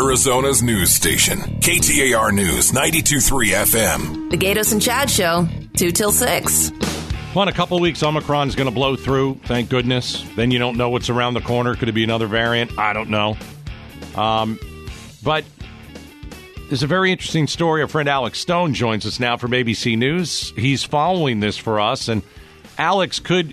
Arizona's news station, KTAR News 92.3 FM. The Gatos and Chad Show, 2 till 6. Well, in a couple of weeks, Omicron's going to blow through, thank goodness. Then you don't know what's around the corner. Could it be another variant? I don't know. But there's a very interesting story. Our friend Alex Stone joins us now from ABC News. He's following this for us. And Alex, could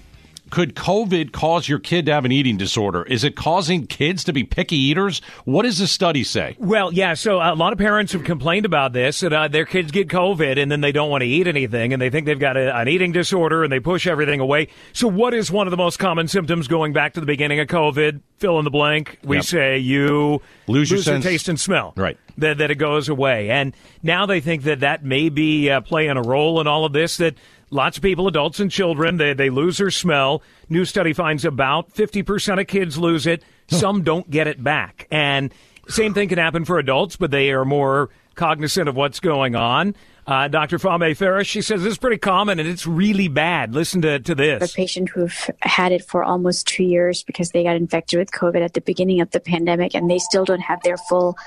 COVID cause your kid to have an eating disorder? Is it causing kids to be picky eaters? What does the study say? Well, yeah, so a lot of parents have complained about this, that their kids get COVID and then they don't want to eat anything, and they think they've got an eating disorder and they push everything away. So what is one of the most common symptoms going back to the beginning of COVID? Fill in the blank. We say you lose your taste and smell. Right. That it goes away. And now they think that may be playing a role in all of this, that lots of people, adults and children, they lose their smell. New study finds about 50% of kids lose it. Some don't get it back. And same thing can happen for adults, but they are more cognizant of what's going on. Dr. Fahme Ferris, she says this is pretty common and it's really bad. Listen to this. A patient who've had it for almost 2 years because they got infected with COVID at the beginning of the pandemic, and they still don't have their full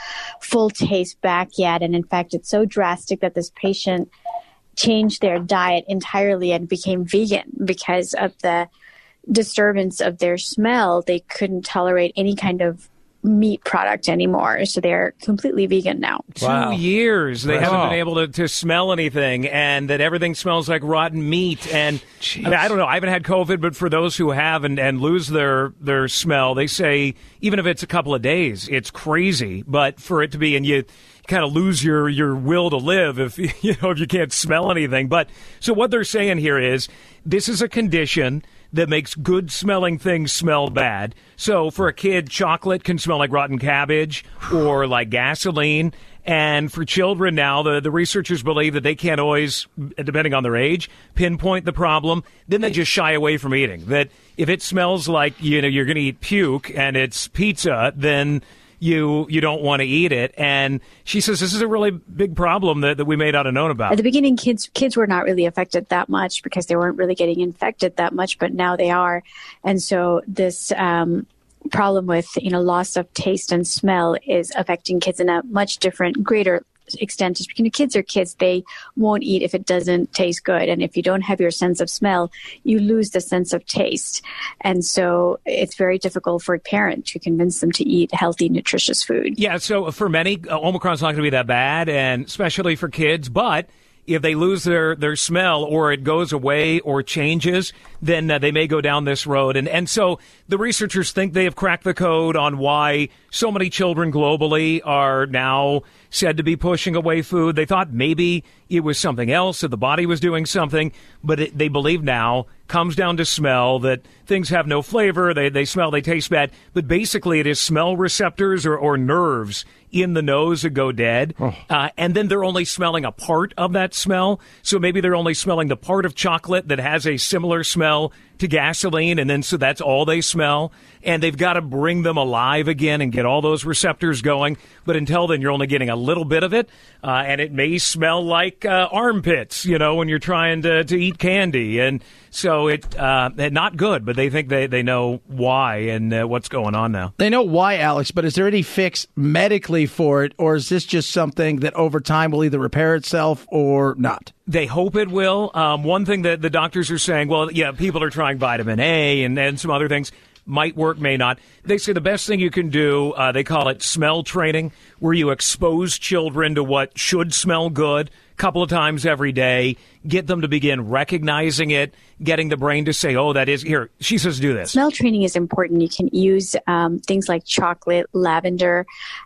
taste back yet. And in fact, it's so drastic that this patient changed their diet entirely and became vegan because of the disturbance of their smell. They couldn't tolerate any kind of meat product anymore, so they're completely vegan now. Wow. 2 years they haven't been able to smell anything, and that everything smells like rotten meat. And I don't know, I haven't had COVID, but for those who have and lose their smell, they say even if it's a couple of days, it's crazy. But for it to be, and you kind of lose your will to live if you can't smell anything. But so what they're saying here is this is a condition that makes good-smelling things smell bad. So for a kid, chocolate can smell like rotten cabbage or like gasoline. And for children now, the researchers believe that they can't always, depending on their age, pinpoint the problem. Then they just shy away from eating. That if it smells like you're going to eat puke and it's pizza, then you don't want to eat it. And she says this is a really big problem that we may not have known about. At the beginning, kids were not really affected that much because they weren't really getting infected that much, but now they are. And so this problem with loss of taste and smell is affecting kids in a much different, greater extent. Just because kids are kids, they won't eat if it doesn't taste good. And if you don't have your sense of smell, you lose the sense of taste. And so it's very difficult for a parent to convince them to eat healthy, nutritious food. Yeah, so for many, Omicron's not going to be that bad, and especially for kids, but if they lose their smell or it goes away or changes, then they may go down this road. And so the researchers think they have cracked the code on why so many children globally are now said to be pushing away food. They thought maybe it was something else, that the body was doing something, but they believe now comes down to smell, that things have no flavor, they smell, they taste bad, but basically it is smell receptors or nerves in the nose that go dead, and then they're only smelling a part of that smell, so maybe they're only smelling the part of chocolate that has a similar smell to gasoline, and then so that's all they smell, and they've got to bring them alive again and get all those receptors going, but until then you're only getting a little bit of it, and it may smell like armpits, when you're trying to eat candy, and so it's not good, but they think they know why and what's going on now. They know why, Alex, but is there any fix medically for it, or is this just something that over time will either repair itself or not? They hope it will. One thing that the doctors are saying, well, yeah, people are trying vitamin A and some other things. Might work, may not. They say the best thing you can do, they call it smell training, where you expose children to what should smell good a couple of times every day, get them to begin recognizing it, getting the brain to say, oh, that is, here, she says do this. Smell training is important. You can use things like chocolate, lavender,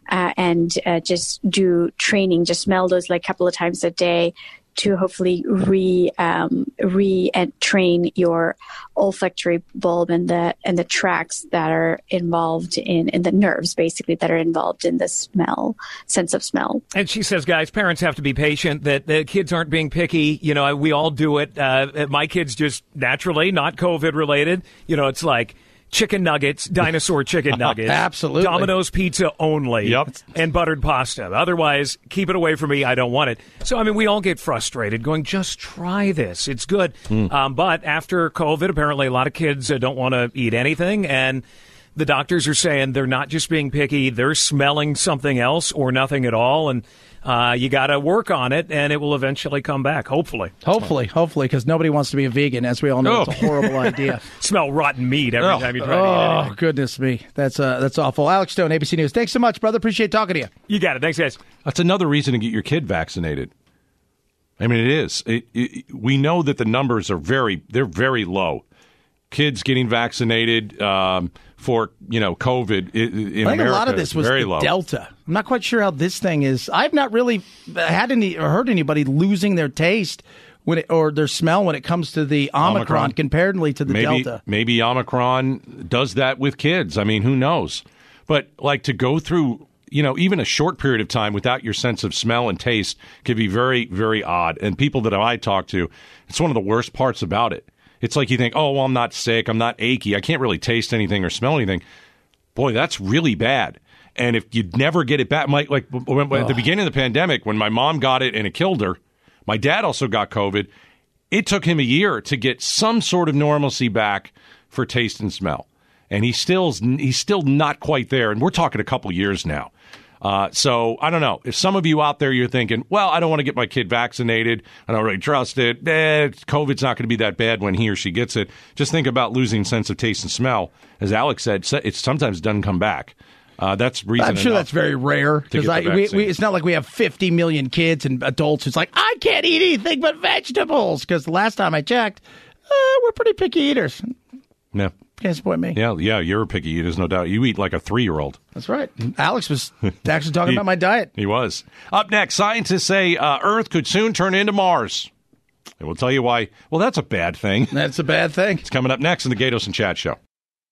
and just do training, just smell those like a couple of times a day to hopefully train your olfactory bulb and the tracts that are involved in the nerves, basically, that are involved in the sense of smell. And she says, guys, parents have to be patient, that the kids aren't being picky. We all do it. My kids just naturally, not COVID related. It's like chicken nuggets, dinosaur chicken nuggets. Absolutely. Domino's pizza only. Yep. And buttered pasta. Otherwise, keep it away from me. I don't want it. So, we all get frustrated going, just try this. It's good. But after COVID, apparently a lot of kids don't want to eat anything. And the doctors are saying they're not just being picky, they're smelling something else or nothing at all. And you got to work on it, and it will eventually come back, hopefully. Hopefully, because nobody wants to be a vegan. As we all know, it's a horrible idea. Smell rotten meat every time you try to eat anything. Oh, goodness me. That's awful. Alex Stone, ABC News. Thanks so much, brother. Appreciate talking to you. You got it. Thanks, guys. That's another reason to get your kid vaccinated. I mean, it is. We know that the numbers are very low. Kids getting vaccinated for COVID in I think America, a lot of this was very the low. Delta. I'm not quite sure how this thing is. I've not really had or heard anybody losing their taste or their smell when it comes to the Omicron comparatively to the Delta. Maybe Omicron does that with kids. I mean, who knows? But like to go through, even a short period of time without your sense of smell and taste can be very, very odd. And people that I talk to, it's one of the worst parts about it. It's like you think, oh, well, I'm not sick, I'm not achy, I can't really taste anything or smell anything. Boy, that's really bad. And if you never get it back, at the beginning of the pandemic, when my mom got it and it killed her, my dad also got COVID. It took him a year to get some sort of normalcy back for taste and smell. And he's still not quite there. And we're talking a couple years now. So I don't know. If some of you out there, you're thinking, well, I don't want to get my kid vaccinated. I don't really trust it. COVID's not going to be that bad when he or she gets it. Just think about losing sense of taste and smell. As Alex said, it sometimes doesn't come back. That's reason I'm sure that's very rare because it's not like we have 50 million kids and adults who's like, I can't eat anything but vegetables. Because the last time I checked, we're pretty picky eaters. Yeah. Can't disappoint me. Yeah, you're a picky eater, there's no doubt. You eat like a 3-year-old. That's right. Alex was actually talking about my diet. He was. Up next, scientists say Earth could soon turn into Mars. And we'll tell you why. Well, that's a bad thing. That's a bad thing. It's coming up next in the Gatos and Chad Show.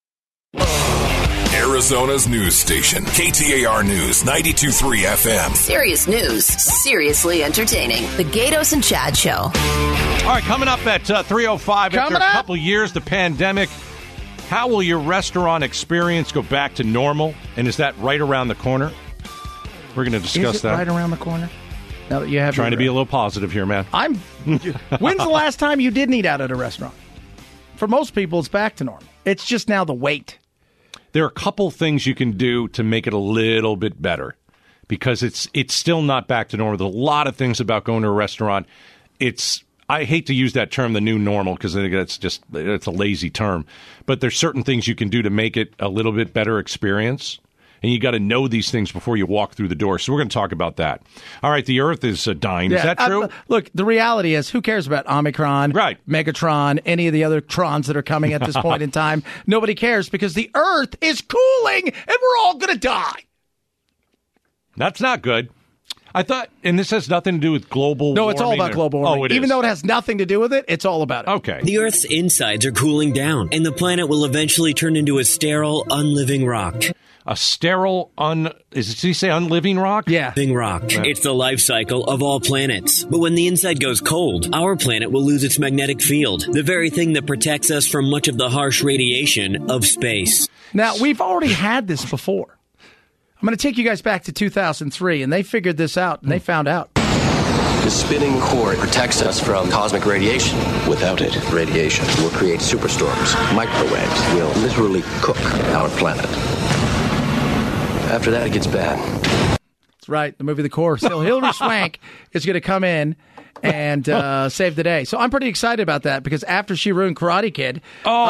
Arizona's news station, KTAR News, 92.3 FM. Serious news, seriously entertaining. The Gatos and Chad Show. All right, coming up at 3:05, after a couple years, the pandemic, how will your restaurant experience go back to normal? And is that right around the corner? We're going to discuss is it that. Right around the corner? Now that you have trying to be a little positive here, man. When's the last time you didn't eat out at a restaurant? For most people, it's back to normal. It's just now the wait. There are a couple things you can do to make it a little bit better because it's still not back to normal. There's a lot of things about going to a restaurant. I hate to use that term, the new normal, because I think it's a lazy term. But there's certain things you can do to make it a little bit better experience. And you got to know these things before you walk through the door. So we're going to talk about that. All right, the Earth is dying. Yeah, is that true? Look, the reality is, who cares about Omicron, right, Megatron, any of the other Trons that are coming at this point in time? Nobody cares because the Earth is cooling and we're all going to die. That's not good. I thought, and this has nothing to do with global warming. No, it's all about global warming. Oh, it Even is. though it has nothing to do with it, it's all about it. Okay. The Earth's insides are cooling down, and the planet will eventually turn into a sterile, unliving rock. A sterile, did he say unliving rock? Yeah. Living rock. Yeah. It's the life cycle of all planets. But when the inside goes cold, our planet will lose its magnetic field, the very thing that protects us from much of the harsh radiation of space. Now, we've already had this before. I'm going to take you guys back to 2003, and they figured this out, and they found out. The spinning core protects us from cosmic radiation. Without it, radiation will create superstorms. Microwaves will literally cook our planet. After that, it gets bad. That's right, the movie The Core. So Hilary Swank is going to come in and save the day. So I'm pretty excited about that because after she ruined Karate Kid,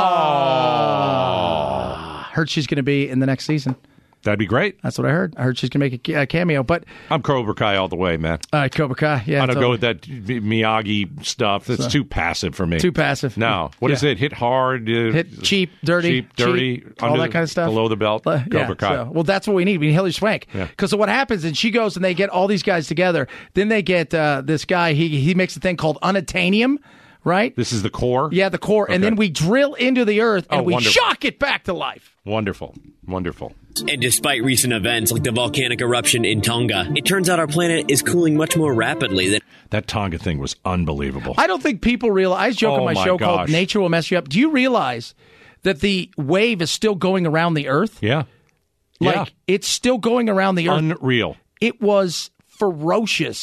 heard she's going to be in the next season. That'd be great. That's what I heard. I heard she's going to make a cameo. But I'm Cobra Kai all the way, man. Cobra Kai, yeah. I don't go with that Miyagi stuff. That's too passive for me. Too passive. No. What is it? Hit hard, hard. hit cheap, dirty, all that kind of stuff. Below the belt. Cobra Kai. So, well, that's what we need. We need Hilary Swank. Because what happens is she goes and they get all these guys together. Then they get this guy. He makes a thing called unattainium. Right? This is the core? Yeah, the core. Okay. And then we drill into the Earth and we shock it back to life. Wonderful. Wonderful. And despite recent events like the volcanic eruption in Tonga, it turns out our planet is cooling much more rapidly than... That Tonga thing was unbelievable. I don't think people realize... I joke on my show called Nature Will Mess You Up. Do you realize that the wave is still going around the Earth? Yeah. It's still going around the Earth. Unreal. It was ferocious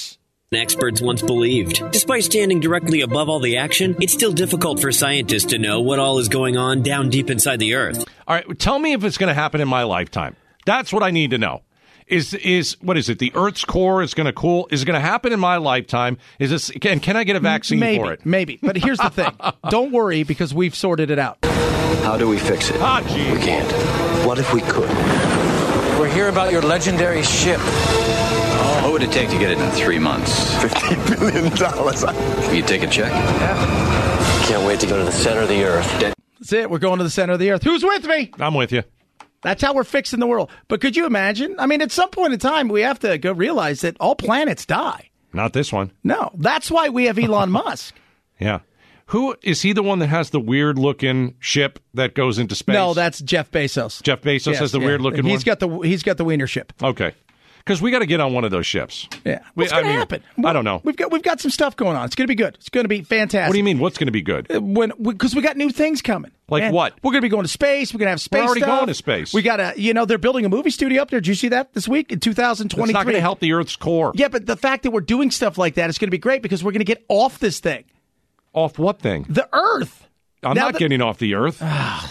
experts once believed. Despite standing directly above all the action, it's still difficult for scientists to know what all is going on down deep inside the Earth. All right, tell me if it's going to happen in my lifetime. That's what I need to know. What is it? The Earth's core is going to cool. Is it going to happen in my lifetime? Is this? Can I get a vaccine for it? Maybe. But here's the thing. Don't worry, because we've sorted it out. How do we fix it? Gee. We can't. What if we could? We're here about your legendary ship. What would it take to get it in 3 months? $50 billion. You take a check? Yeah. Can't wait to go to the center of the Earth. That's it. We're going to the center of the Earth. Who's with me? I'm with you. That's how we're fixing the world. But could you imagine? I mean, at some point in time, we have to go realize that all planets die. Not this one. No. That's why we have Elon Musk. Yeah. Who is he? The one that has the weird-looking ship that goes into space? No, that's Jeff Bezos. Jeff Bezos has the weird-looking one? He's got the wiener ship. Okay. Because we got to get on one of those ships. Yeah. What's going to happen? I don't know. We've got some stuff going on. It's going to be good. It's going to be fantastic. What do you mean, what's going to be good? Because we got new things coming. Like what? We're going to be going to space. We're going to have space We're already stuff. going to space. We got they're building a movie studio up there. Did you see that this week in 2023? It's not going to help the Earth's core. Yeah, but the fact that we're doing stuff like that is going to be great because we're going to get off this thing. Off what thing? The Earth. I'm not getting off the Earth. I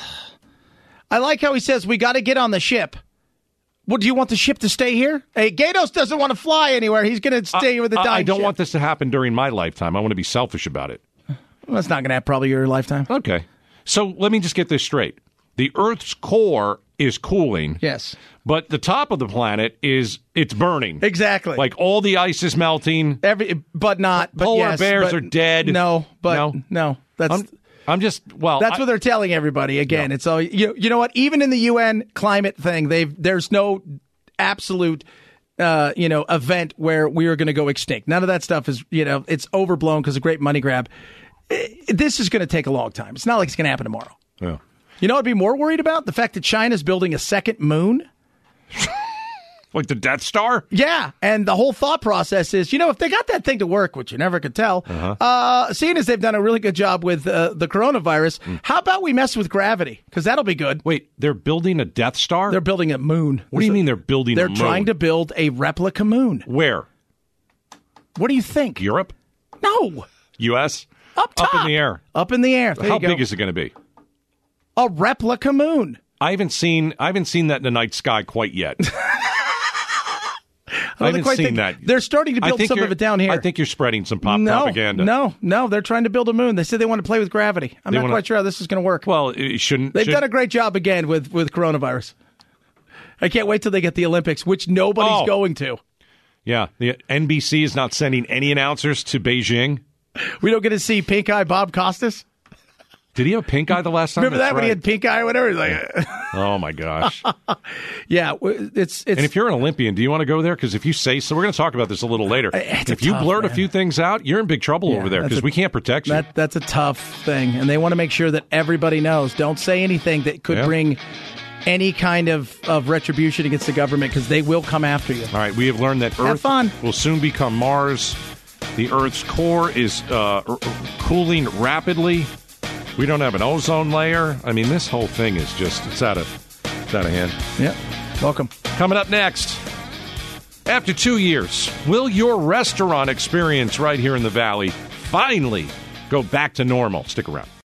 like how he says we got to get on the ship. Well, do you want the ship to stay here? Hey, Gatos doesn't want to fly anywhere. He's going to stay here with the dying I don't ship. want this to happen during my lifetime. I want to be selfish about it. Well, that's not going to happen probably your lifetime. Okay. So let me just get this straight. The Earth's core is cooling. Yes. But the top of the planet it's burning. Exactly. Like all the ice is melting. Polar bears are dead. No. That's... I'm just That's what they're telling everybody. Again, It's all you know what? Even in the UN climate thing, there's no absolute event where we are going to go extinct. None of that stuff is it's overblown because of great money grab. This is going to take a long time. It's not like it's going to happen tomorrow. Yeah. You know what I'd be more worried about? The fact that China's building a second moon. Like the Death Star? Yeah, and the whole thought process is, if they got that thing to work, which you never could tell, seeing as they've done a really good job with the coronavirus, how about we mess with gravity? Because that'll be good. Wait, they're building a Death Star? They're building a moon. What do you mean they're building a moon? They're trying to build a replica moon. Where? What do you think? Europe? No. U.S.? Up top. Up in the air. Up in the air. There How big is it going to be? A replica moon. I haven't seen that in the night sky quite yet. I haven't seen that. They're starting to build some of it down here. I think you're spreading some propaganda. No, they're trying to build a moon. They said they want to play with gravity. I'm not quite sure how this is going to work. Well, it shouldn't. They've done a great job again with coronavirus. I can't wait till they get the Olympics, which nobody's going to. Yeah, the NBC is not sending any announcers to Beijing. We don't get to see pink eye Bob Costas. Did he have pink eye the last time? Remember that when he had pink eye or whatever? He's like, oh my gosh. Yeah, it's. And if you're an Olympian, do you want to go there? Because if you say so, we're going to talk about this a little later. If you blurt a few things out, you're in big trouble over there because we can't protect you. That's a tough thing, and they want to make sure that everybody knows. Don't say anything that could bring any kind of retribution against the government because they will come after you. All right, we have learned that Earth will soon become Mars. The Earth's core is cooling rapidly. We don't have an ozone layer. I mean, this whole thing is just, it's out of hand. Yeah. Welcome. Coming up next, after 2 years, will your restaurant experience right here in the Valley finally go back to normal? Stick around.